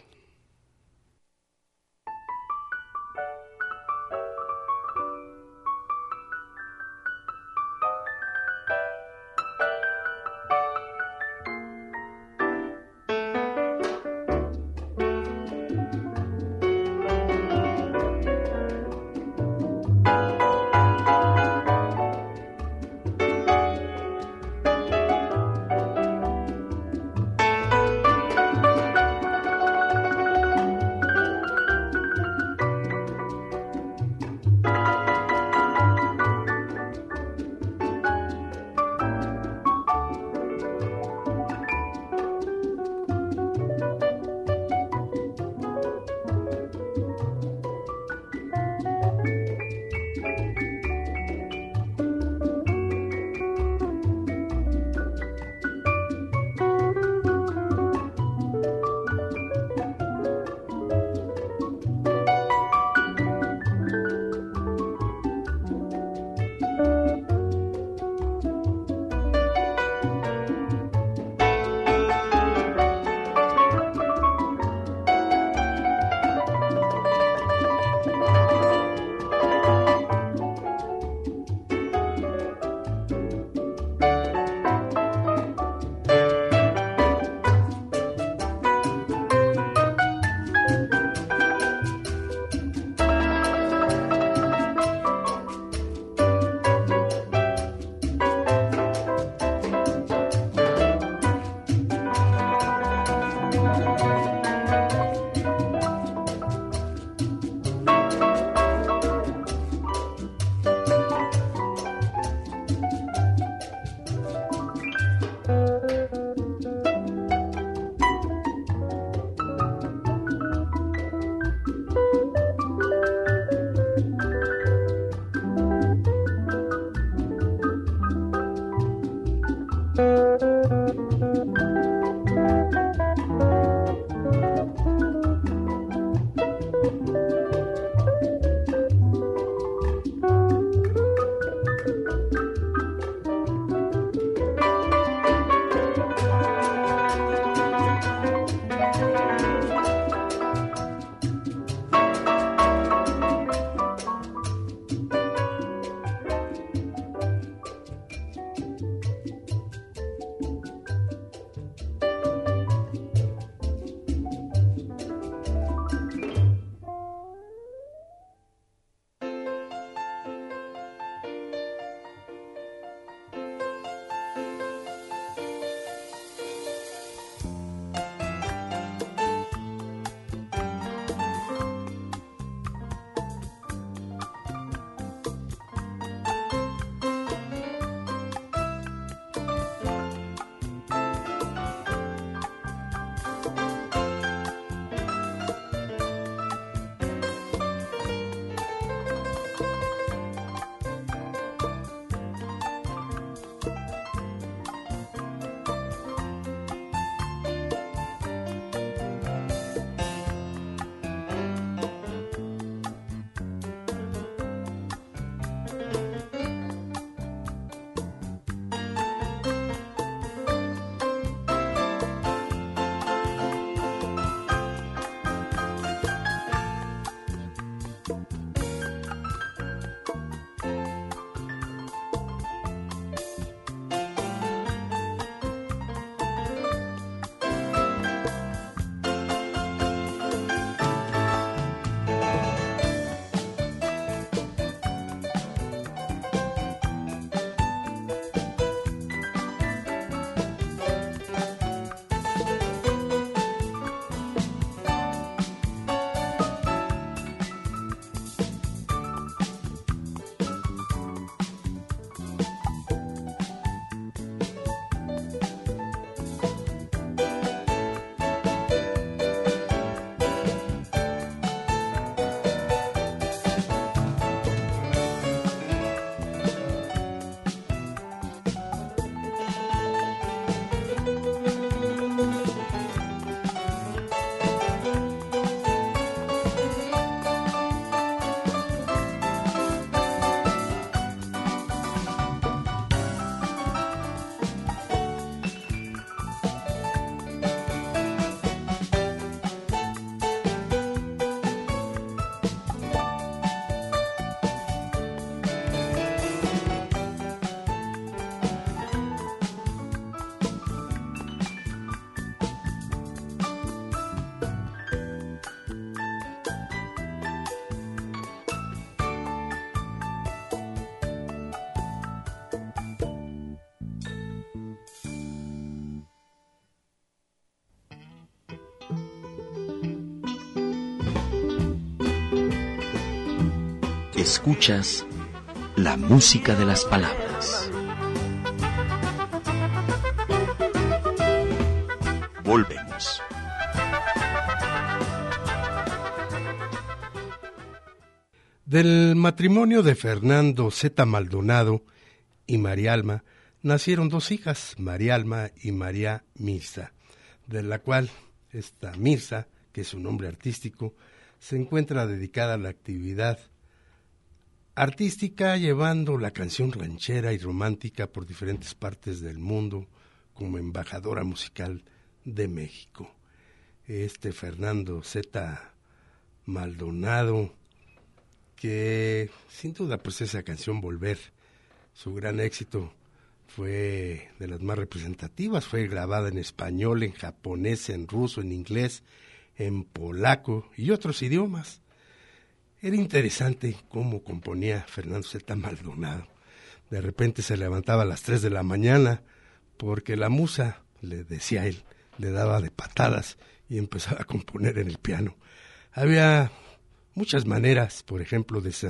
Escuchas la música de las palabras. Volvemos. Del matrimonio de Fernando Zeta Maldonado y María Alma nacieron dos hijas, María Alma y María Mirza, de la cual esta Mirza, que es su nombre artístico, se encuentra dedicada a la actividad artística, llevando la canción ranchera y romántica por diferentes partes del mundo como embajadora musical de México. Este Fernando Zeta Maldonado, que sin duda pues esa canción Volver, su gran éxito, fue de las más representativas, fue grabada en español, en japonés, en ruso, en inglés, en polaco y otros idiomas. Era interesante cómo componía Fernando Zeta Maldonado. De repente se levantaba a las tres de la mañana porque la musa, le decía él, le daba de patadas y empezaba a componer en el piano. Había muchas maneras, por ejemplo, de,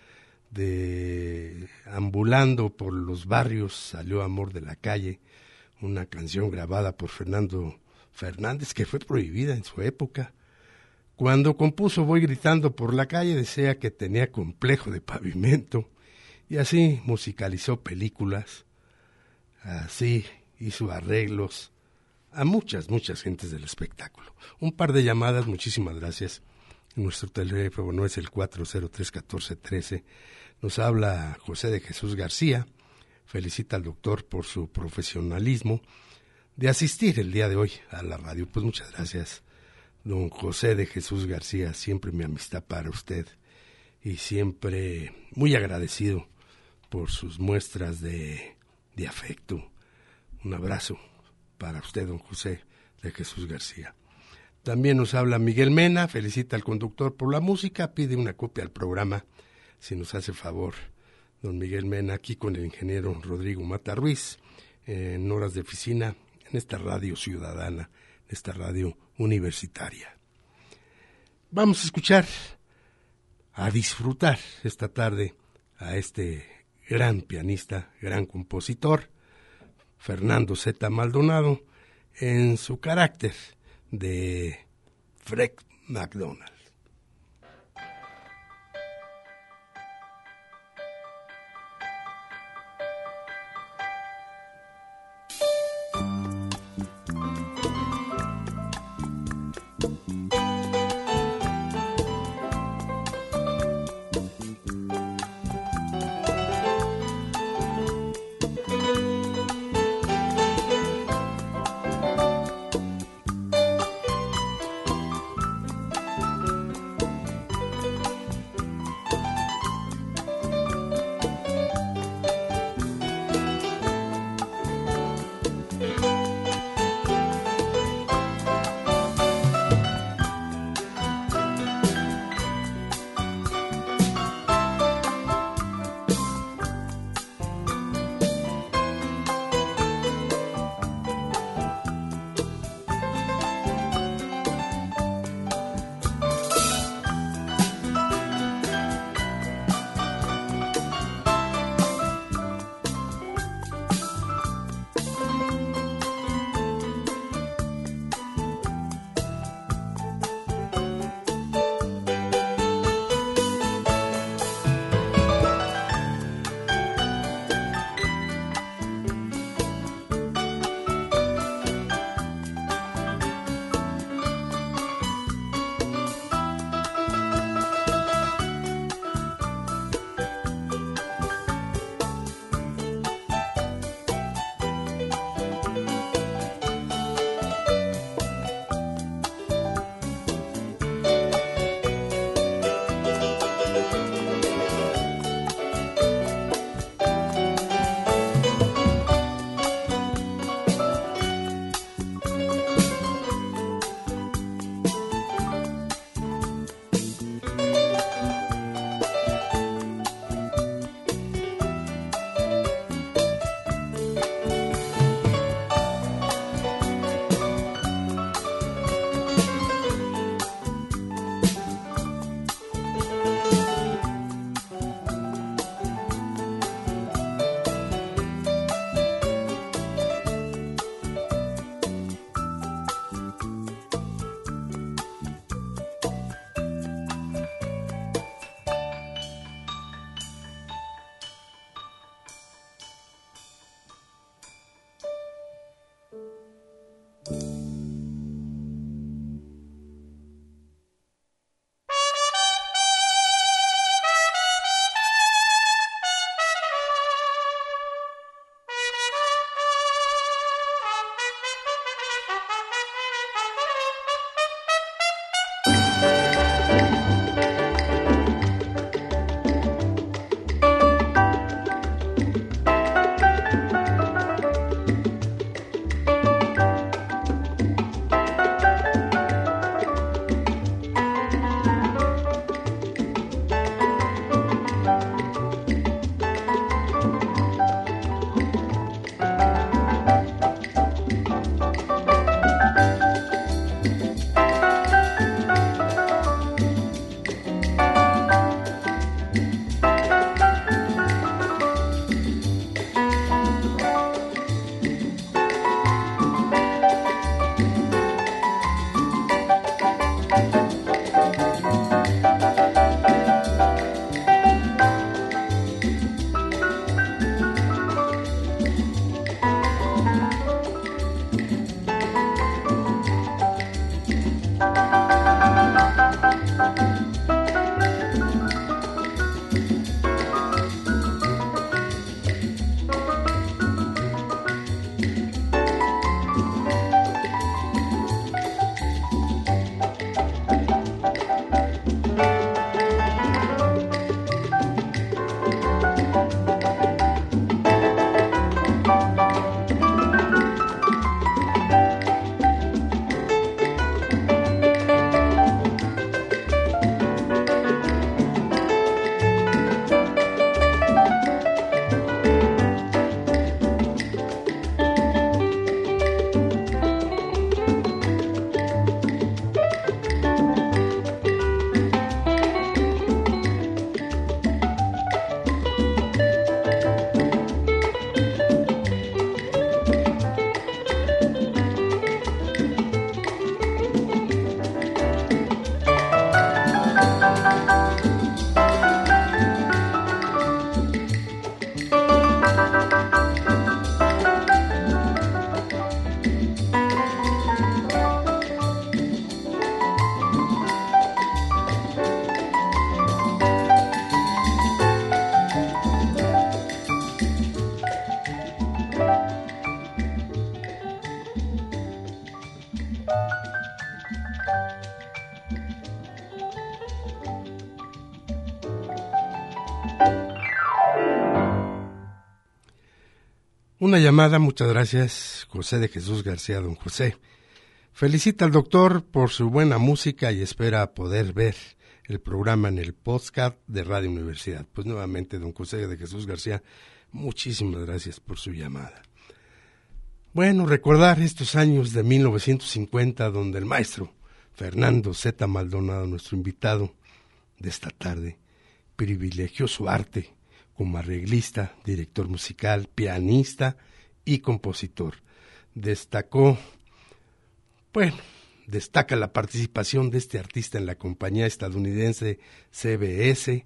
de ambulando por los barrios, salió Amor de la Calle, una canción grabada por Fernando Fernández que fue prohibida en su época. Cuando compuso Voy gritando por la calle, decía que tenía complejo de pavimento, y así musicalizó películas, así hizo arreglos a muchas, muchas gentes del espectáculo. Un par de llamadas, muchísimas gracias. Nuestro teléfono es el cuatro cero tres, uno cuatro uno tres. Nos habla José de Jesús García, felicita al doctor por su profesionalismo de asistir el día de hoy a la radio. Pues muchas gracias, don José de Jesús García, siempre mi amistad para usted y siempre muy agradecido por sus muestras de, de afecto. Un abrazo para usted, don José de Jesús García. También nos habla Miguel Mena, felicita al conductor por la música, pide una copia al programa, si nos hace favor, don Miguel Mena, aquí con el ingeniero Rodrigo Mata Ruiz, en horas de oficina, en esta radio ciudadana, esta radio universitaria. Vamos a escuchar, a disfrutar esta tarde a este gran pianista, gran compositor, Fernando Zeta Maldonado, en su carácter de Fred MacDonald. Una llamada, muchas gracias, José de Jesús García. Don José felicita al doctor por su buena música y espera poder ver el programa en el podcast de Radio Universidad. Pues nuevamente, don José de Jesús García, muchísimas gracias por su llamada. Bueno, recordar estos años de mil novecientos cincuenta, donde el maestro Fernando Zeta Maldonado, nuestro invitado de esta tarde, privilegió su arte como arreglista, director musical, pianista y compositor. Destacó, bueno, destaca la participación de este artista en la compañía estadounidense C B S,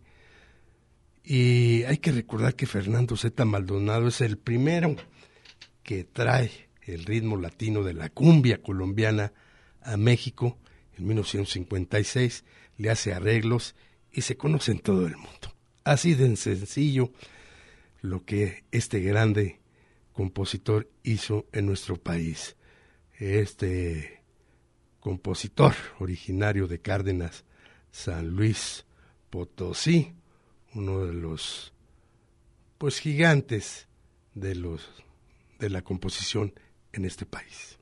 y hay que recordar que Fernando Zeta Maldonado es el primero que trae el ritmo latino de la cumbia colombiana a México. En mil novecientos cincuenta y seis le hace arreglos y se conoce en todo el mundo. Así de sencillo lo que este grande compositor hizo en nuestro país. Este compositor originario de Cárdenas, San Luis Potosí, uno de los pues gigantes de los de la composición en este país.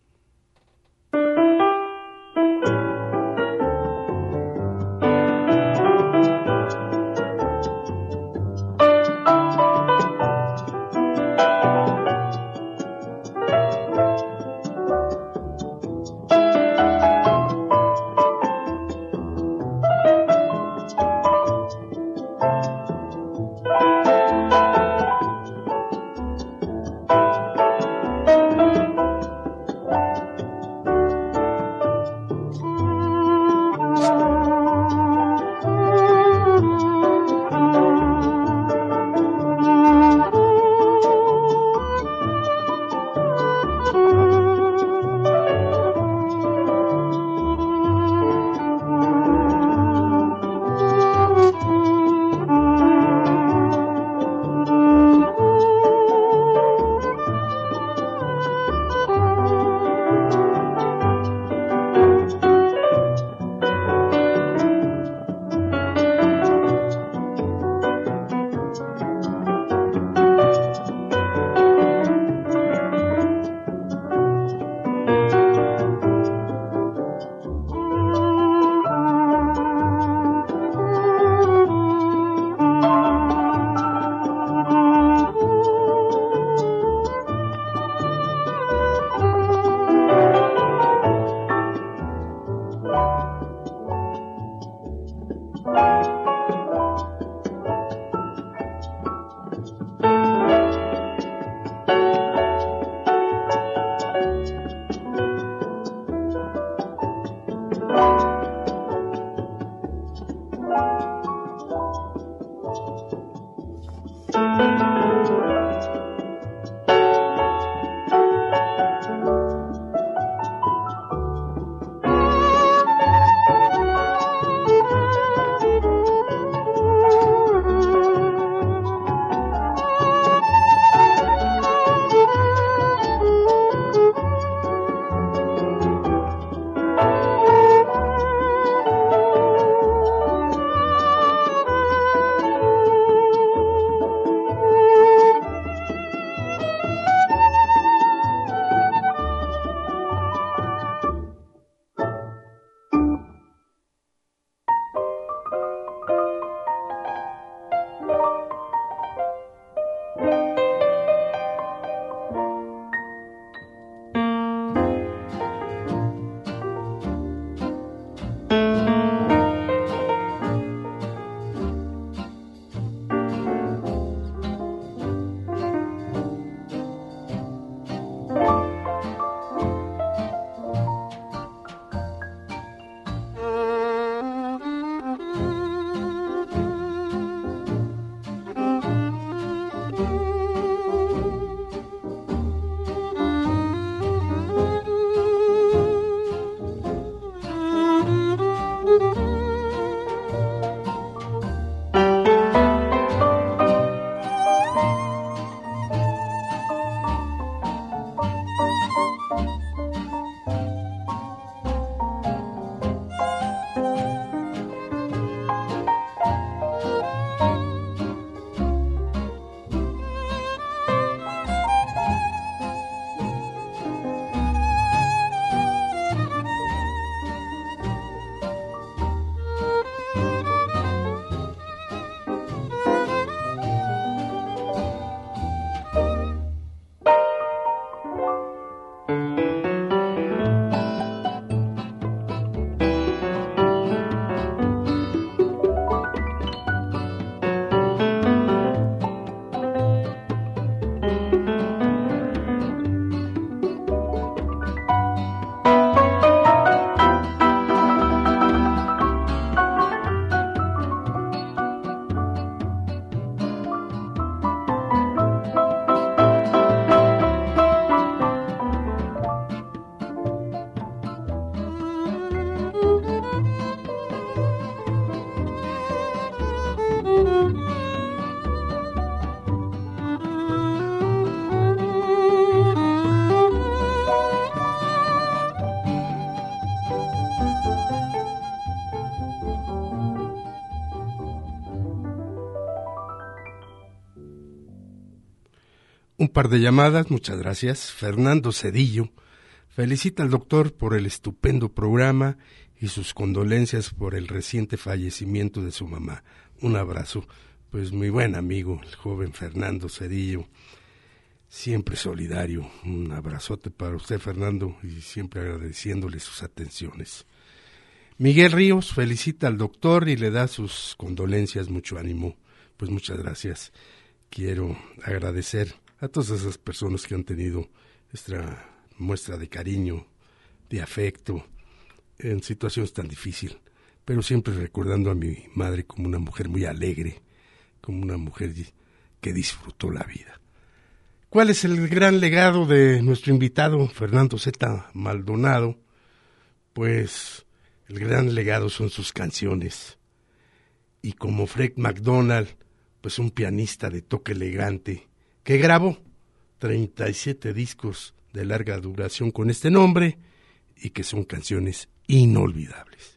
Un par de llamadas, muchas gracias. Fernando Cedillo felicita al doctor por el estupendo programa y sus condolencias por el reciente fallecimiento de su mamá. Un abrazo. Pues muy buen amigo, el joven Fernando Cedillo, siempre solidario. Un abrazote para usted, Fernando, y siempre agradeciéndole sus atenciones. Miguel Ríos felicita al doctor y le da sus condolencias, mucho ánimo. Pues muchas gracias. Quiero agradecer a todas esas personas que han tenido esta muestra de cariño, de afecto, en situaciones tan difíciles, pero siempre recordando a mi madre como una mujer muy alegre, como una mujer que disfrutó la vida. ¿Cuál es el gran legado de nuestro invitado, Fernando Zeta Maldonado? Pues el gran legado son sus canciones. Y como Fred McDonald, pues un pianista de toque elegante, que grabó treinta y siete discos de larga duración con este nombre y que son canciones inolvidables.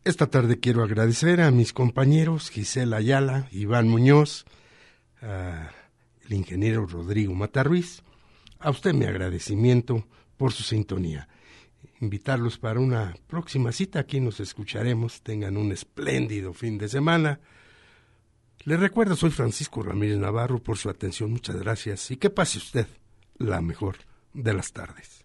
Esta tarde quiero agradecer a mis compañeros Gisela Ayala, Iván Muñoz, al ingeniero Rodrigo Matarruiz. A usted mi agradecimiento por su sintonía. Invitarlos para una próxima cita, aquí nos escucharemos. Tengan un espléndido fin de semana. Les recuerdo, soy Francisco Ramírez Navarro, por su atención, muchas gracias y que pase usted la mejor de las tardes.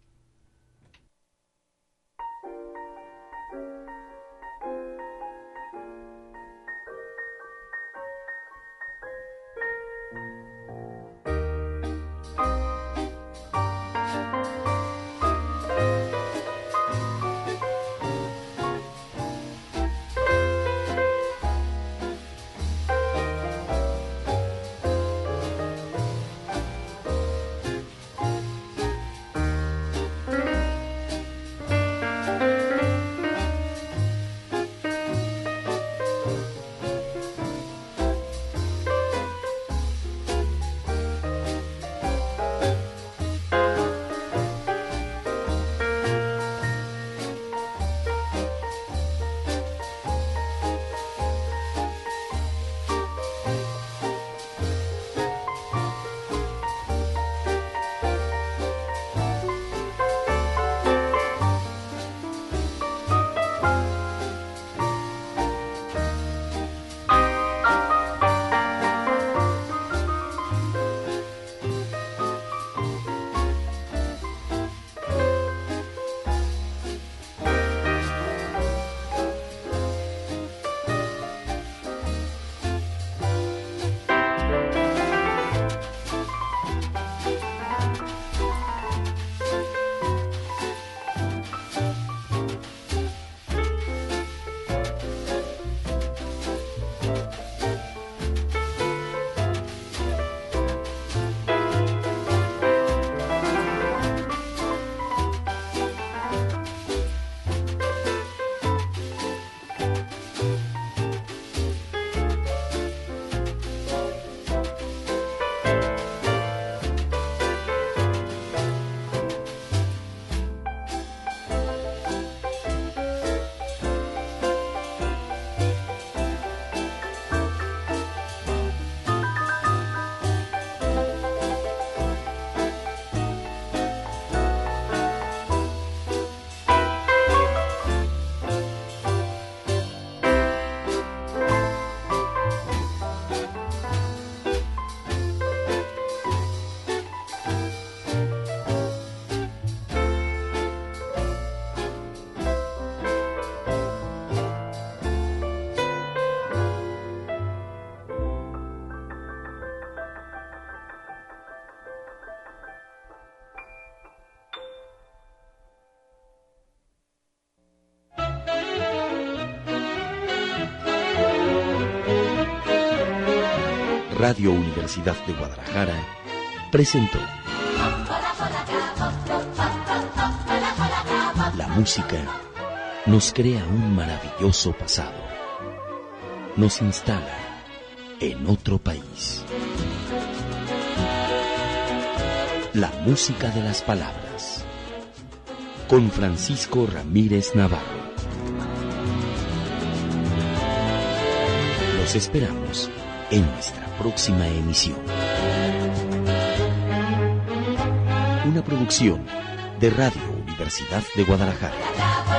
Radio Universidad de Guadalajara presentó La música nos crea un maravilloso pasado, nos instala en otro país. La música de las palabras, con Francisco Ramírez Navarro. Los esperamos en nuestra próxima emisión. Una producción de Radio Universidad de Guadalajara.